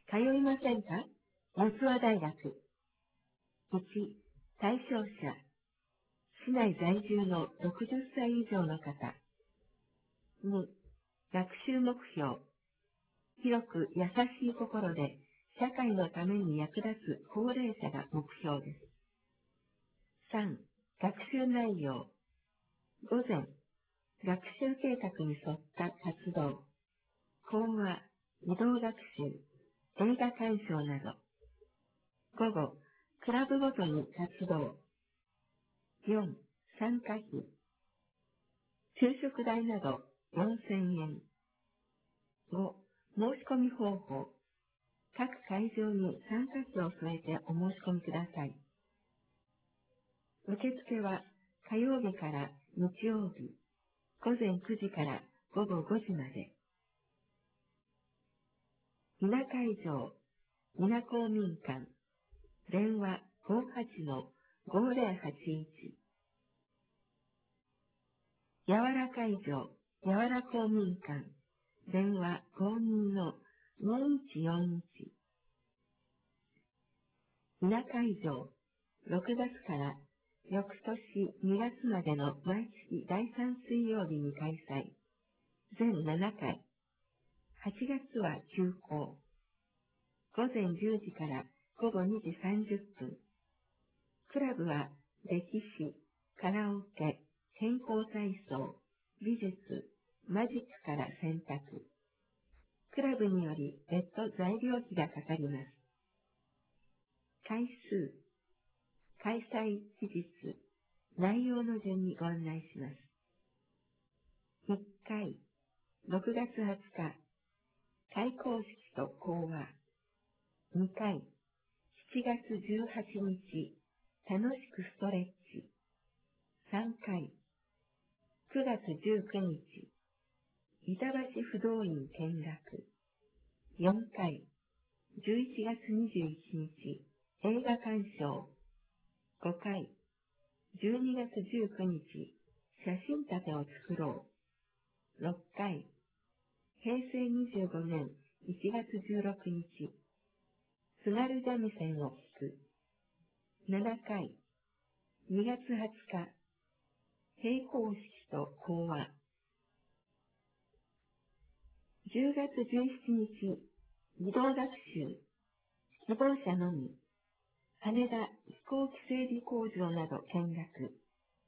通いませんか？四ツ大学。1、対象者。市内在住の60歳以上の方。2、学習目標。広く優しい心で社会のために役立つ高齢者が目標です。3、学習内容。午前、学習計画に沿った活動。講話、移動学習、映画鑑賞など。午後、クラブごとに活動。4、参加費。昼食代など4000円。5、申し込み方法。各会場に参加費を添えてお申し込みください。受付は火曜日から日曜日、午前9時から午後5時まで。稲会場、稲公民館、電話 58-5081。やわら会場、やわら公民館、電話 52-2141。稲会場、6月から翌年2月までの毎月第3水曜日に開催。全7回。8月は休校。午前10時から午後2時30分。クラブは歴史、カラオケ、健康体操、美術、マジックから選択。クラブにより別途材料費がかかります。回数、開催期日、内容の順にご案内します。1回、6月20日、開講式と講話。2回、7月18日、楽しくストレッチ。3回、9月19日、板橋不動院見学。4回、11月21日、映画鑑賞。5回、12月19日、写真立てを作ろう。6回、平成25年1月16日、津軽三味線を弾く。7回、2月20日、閉校式と講話。10月17日、移動学習、希望者のみ、羽田飛行機整備工場など見学。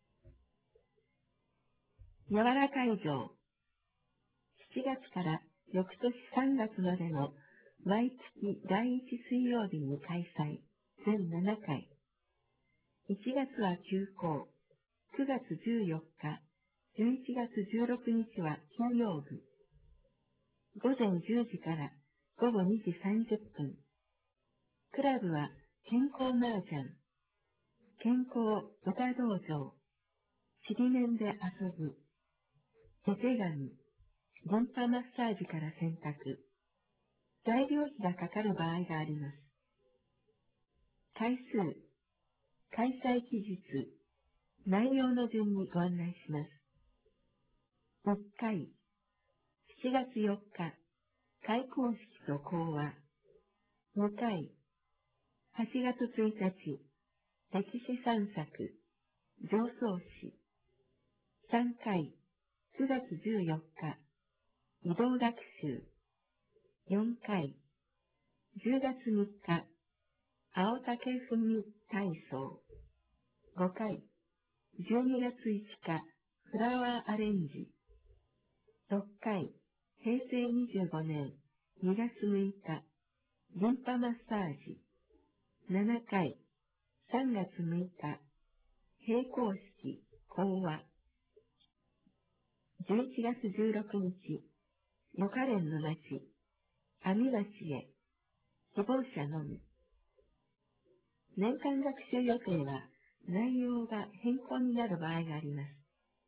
やわら会場、7月から翌年3月までの毎月第1水曜日に開催。全7回。1月は休校。9月14日、11月16日は休養日。午前10時から午後2時30分。クラブは健康麻雀、健康歌道場、ちりめんで遊ぶ、手手紙、リンパマッサージから選択。材料費がかかる場合があります。回数、開催期日、内容の順にご案内します。1回、7月4日、開講式と講話。2回、8月1日、歴史散策、上層詩。3回、9月14日、移動学習。4回、10月3日、青竹踏み体操。5回、12月5日、フラワーアレンジ。6回、平成25年2月6日、リンパマッサージ。7回、3月6日、閉校式、講話。11月16日、予科練の町、阿見町へ、希望者のみ。年間学習予定は、内容が変更になる場合があります。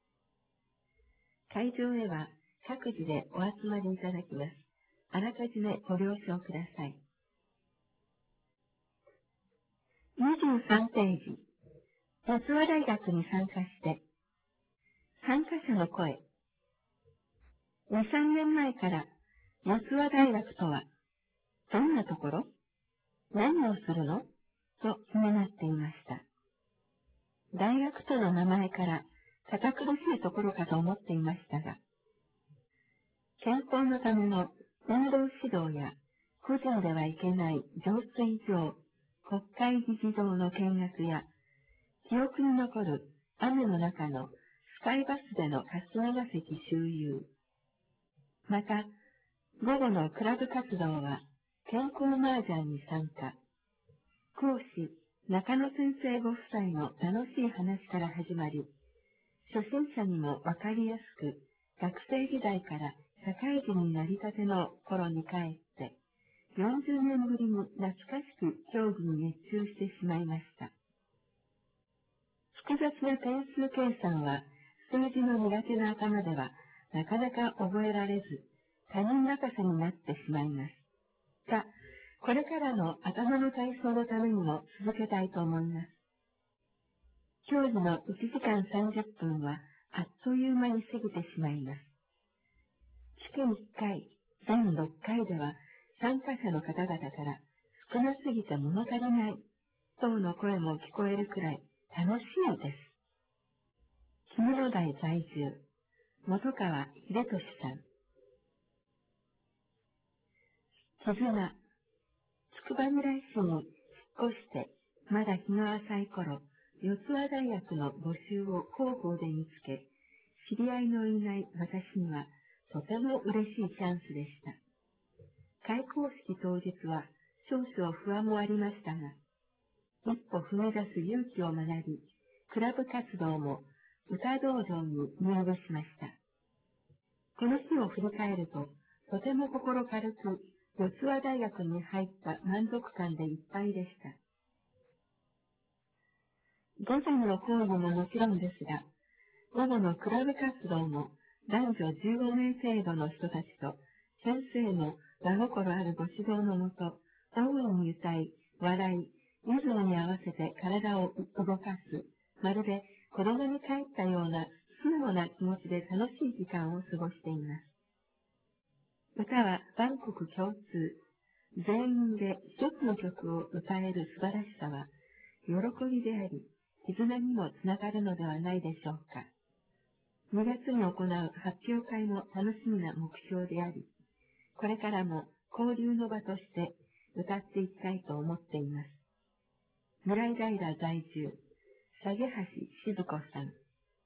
会場へは各自でお集まりいただきます。あらかじめご了承ください。23ページ。四ツ大学に参加して、参加者の声。2、3年前から四ツ大学とは、 どんなところ？何をするの？と気になっていました。大学との名前から堅苦しいところかと思っていましたが、健康のための運動指導や個人ではいけない浄水場、国会議事堂の見学や、記憶に残る雨の中のスカイバスでの霞が関周遊。また、午後のクラブ活動は健康麻雀に参加。講師、中野先生ご夫妻の楽しい話から始まり、初心者にもわかりやすく、学生時代から社会人になりたての頃に帰って、40年ぶりに懐かしく競技に熱中してしまいました。複雑な点数計算は数字の苦手な頭ではなかなか覚えられず、他人任せになってしまいます。が、これからの頭の体操のためにも続けたいと思います。競技の1時間30分はあっという間に過ぎてしまいます。月1回、全6回では参加者の方々から少なすぎて物足りない等の声も聞こえるくらい楽しいです。氷室台在住、本川秀俊さん。絆。筑波村市に引っ越して、まだ日の浅い頃、四谷大学の募集を広報で見つけ、知り合いのいない私にはとても嬉しいチャンスでした。開校式当日は少々不安もありましたが、一歩踏み出す勇気を学び、クラブ活動も歌道場に入部しました。この日を振り返ると、とても心軽く、四谷大学に入った満足感でいっぱいでした。午前の講義ももちろんですが、午後のクラブ活動も男女15名程度の人たちと、先生の真心あるご指導のもと、大いに歌い、笑い、リズムに合わせて体を動かす、まるで子供に帰ったような素直な気持ちで楽しい時間を過ごしています。歌は万国共通、全員で一つの曲を歌える素晴らしさは、喜びであり、絆にもつながるのではないでしょうか。2月に行う発表会も楽しみな目標であり、これからも交流の場として歌っていきたいと思っています。村井平在住、下げ橋静子さん。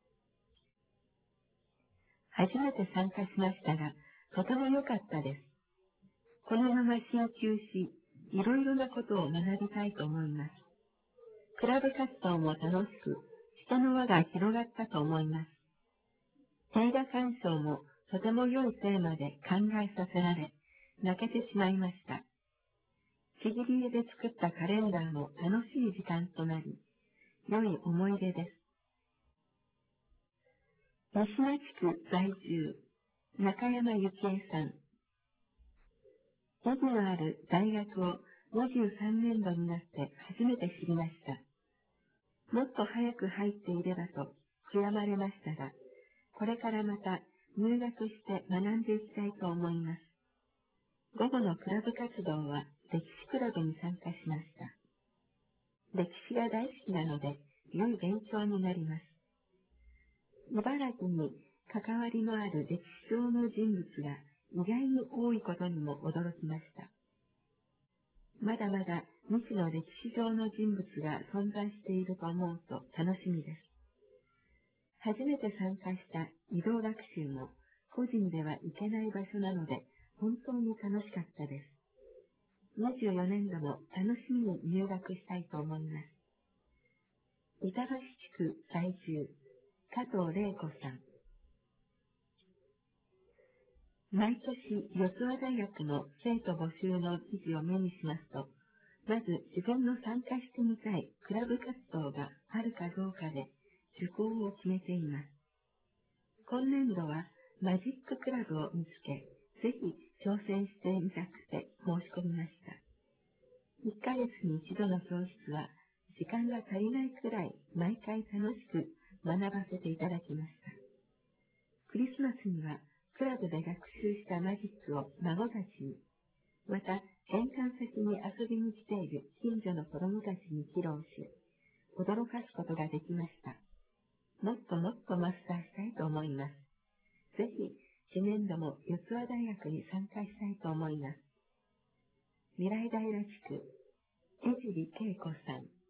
初めて参加しましたが、とても良かったです。このまま進級し、いろいろなことを学びたいと思います。クラブ活動も楽しく、人の輪が広がったと思います。映画鑑賞もとても良いテーマで考えさせられ、泣けてしまいました。ちぎり絵で作ったカレンダーも楽しい時間となり、良い思い出です。西名地区在住、中山幸恵さん。意義のある大学を23年度になって初めて知りました。もっと早く入っていればと悔やまれましたが、これからまた入学して学んでいきたいと思います。午後のクラブ活動は歴史クラブに参加しました。歴史が大好きなので良い勉強になります。茨城に関わりのある歴史上の人物が意外に多いことにも驚きました。まだまだ未知の歴史上の人物が存在していると思うと楽しみです。初めて参加した移動学習も個人では行けない場所なので本当に楽しかったです。24年度も楽しみに入学したいと思います。板橋地区在住、加藤玲子さん。毎年、四谷大学の生徒募集の記事を目にしますと、まず自分の参加してみたいクラブ活動があるかどうかで受講を決めています。今年度はマジッククラブを見つけ、ぜひ挑戦してみたくて申し込みました。1ヶ月に一度の教室は時間が足りないくらい毎回楽しく学ばせていただきました。クリスマスにはクラブで学習したマジックを孫たちに、 また、玄関先に遊びに来ている近所の子供たちに披露し、驚かすことができました。もっともっとマスターしたいと思います。ぜひ、次年度も四ツ谷大学に参加したいと思います。未来平地区、江尻恵子さん。